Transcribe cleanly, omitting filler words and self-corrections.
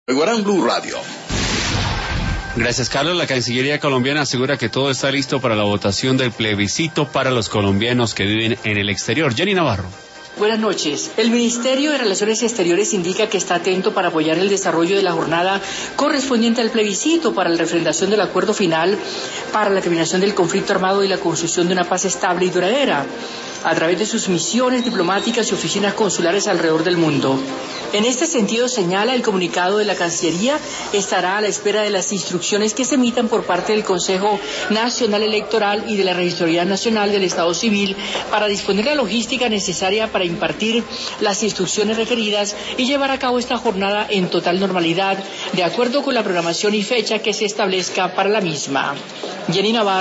Guarán Blue Radio. Gracias, Carlos. La Cancillería colombiana asegura que todo está listo para la votación del plebiscito para los colombianos que viven en el exterior. Jenny Navarro. Buenas noches. El Ministerio de Relaciones Exteriores indica que está atento para apoyar el desarrollo de la jornada correspondiente al plebiscito para la refrendación del acuerdo final para la terminación del conflicto armado y la construcción de una paz estable y duradera, a través de sus misiones diplomáticas y oficinas consulares alrededor del mundo. En este sentido, señala el comunicado de la Cancillería, estará a la espera de las instrucciones que se emitan por parte del Consejo Nacional Electoral y de la Registraduría Nacional del Estado Civil para disponer la logística necesaria para impartir las instrucciones requeridas y llevar a cabo esta jornada en total normalidad, de acuerdo con la programación y fecha que se establezca para la misma. Jenny Navarro.